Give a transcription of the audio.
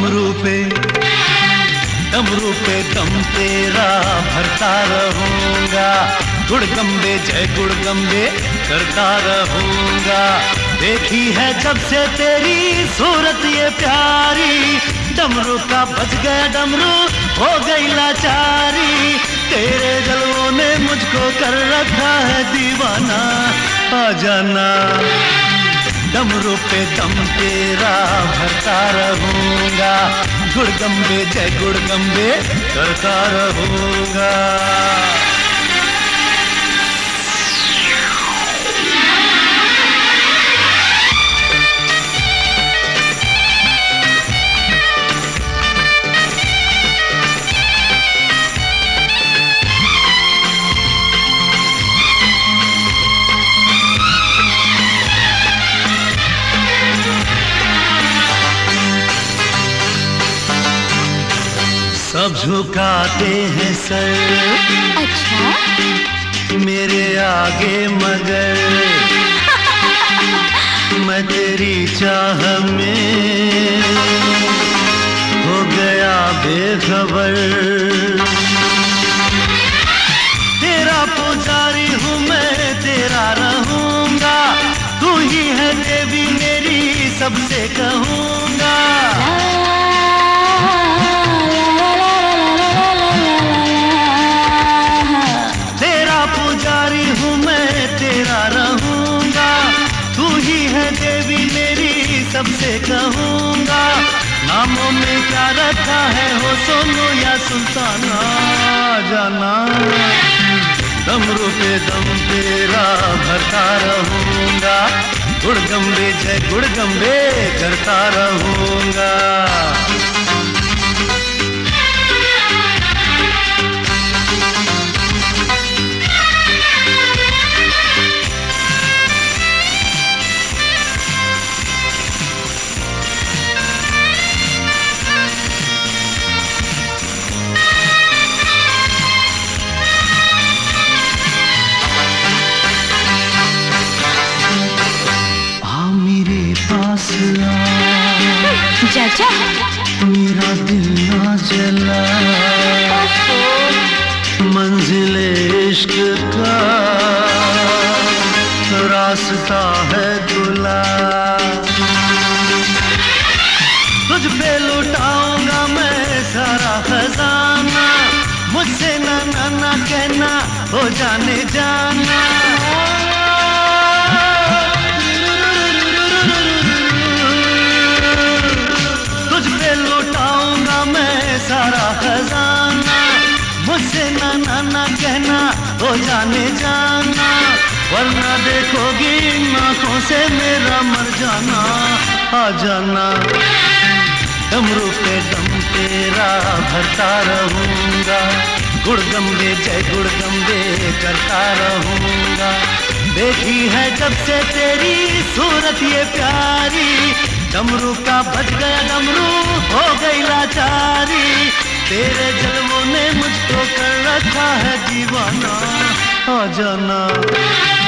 डमरू पे दम तेरा भरता रहूंगा, गुड़गम्बे जय गुड़गम्बे करता रहूंगा। देखी है जब से तेरी सूरत ये प्यारी, डमरू का बज गया डमरू हो गई लाचारी। तेरे जलवों ने मुझको कर रखा है दीवाना, आ जाना डमरू पे दम तेरा भरता रहूंगा, गुड़गम्बे जय गुड़गम्बे करता रहूंगा। सब झुकाते हैं सर, अच्छा मेरे आगे, मगर मैं तेरी चाह में हो गया बेखबर। तेरा पुजारी हूँ मैं, तेरा रहूंगा, तू ही है देवी मेरी, सबसे कहूंगा। पुजारी हूँ मैं, तेरा रहूंगा, तू ही है देवी मेरी, सबसे कहूंगा। नामों में क्या रखा है, हो सोनू या सुल्ताना, जाना डमरू पे दम तेरा भरता रहूंगा, गुड़गम्बे जय गुड़गम्बे करता रहूंगा। चाचा मेरा दिल ना जला, मंजिले इश्क का रास्ता है खुला। तुझ पे लुटाऊंगा मैं सारा खजाना, मुझसे ना ना ना कहना, हो जाने जाना। लुटाऊंगा मैं सारा खजाना, मुझसे ना ना ना कहना, हो जाने जाना। वरना देखोगी इन आँखों से मेरा मर जाना, आ जाना डमरू पे दम तेरा भरता रहूंगा, गुड़गम्बे जय गुड़गम्बे करता रहूंगा। देखी है जब से तेरी सूरत ये प्यारी, डमरू का बज गया डमरू हो गई लाचारी। तेरे जलवों ने मुझको कर रखा है दीवाना, आ जाना